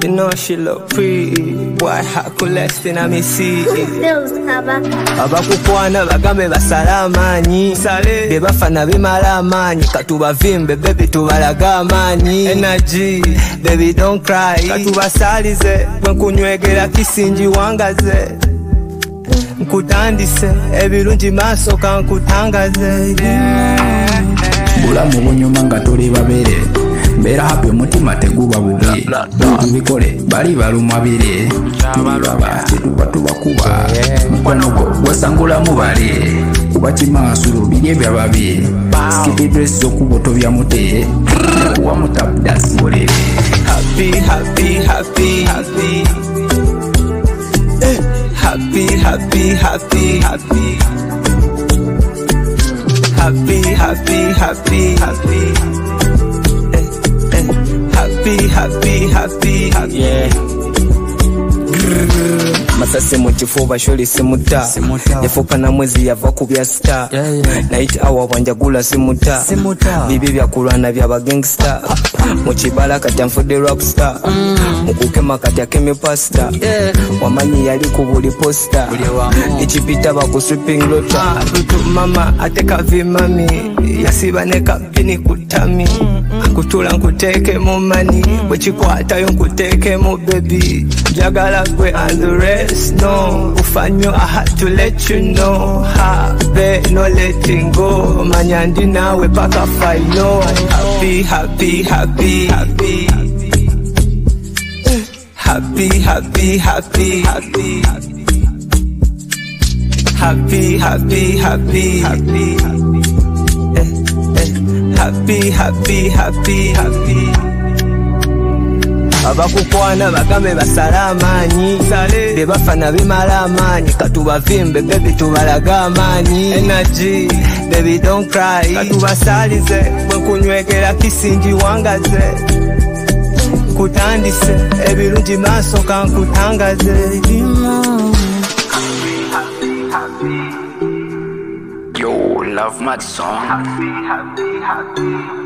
You know she look pretty. Boy, how could less than I me see. Abakukwana bagambe basalamanyi sale bebafana bimalamanyi katuba vimbe baby tubalagamani energy baby don't cry katubasalize bwenkunywegera kisinji wangaze nkutandise ebirungi maso kankutangaze bulamu bunyuma nga tuli babere mbera happy mutima teguba bubi tubikole bali balumwa bire tubaba kituba tubakuba mukwano gwasangula mubale kubakimasulu bye byababi skip dress zokuboto bya mute wa mutabda simolere happy happy happy happy happy happy happy happy happy happy happy happy happy happy happy yeah masase mu kifuba sholi simuta yafuka na mwezi yava kubya star night hour wanjagula simuta bibi bya kulwana bya ba gangster mu kibala kati mfude rockstar mukukema kati akemi pasta wamanyi yali ku buli poster ikipita ba ku sweeping lota mama ateka vimami yasiba ne kabini kutami kutula nkuteke mu mani bwekikwata yo nkuteke mu baby jagala gwe and the rest no ufanyo I had to let you know be no letting go manyandi nawe paka final happy happy happy happy happy happy happy happy happy happy happy happy happy happy happy happy abakukwana bagambe basalamanyi sale bebafana bimalamanyi katuba vimbe baby tubalagamani energy baby don't cry katubasalize bwenkunywegera kisinji wangaze kutandise ebirungi maso kankutangaze yo love mad song happy happy happy